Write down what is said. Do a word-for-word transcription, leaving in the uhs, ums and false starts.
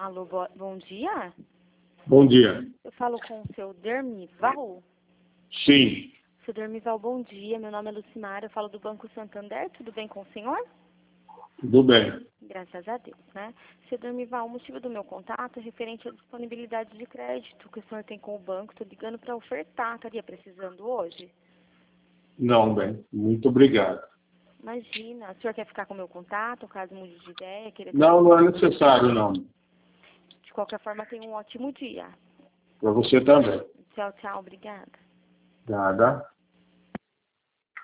Alô, bo bom dia? Bom dia. Eu falo com o seu Dermival? Sim. Seu Dermival, bom dia. Meu nome é Lucimara, eu falo do Banco Santander. Tudo bem com o senhor? Tudo bem. Graças a Deus, né? Seu Dermival, o motivo do meu contato é referente à disponibilidade de crédito que o senhor tem com o banco. Estou ligando para ofertar. Estaria precisando hoje? Não, bem. Muito obrigado. Imagina. O senhor quer ficar com o meu contato, caso mude de ideia? Querer Não, não é necessário, não. De qualquer forma, tenha um ótimo dia. Para você também. Tchau, tchau. Obrigada. Nada.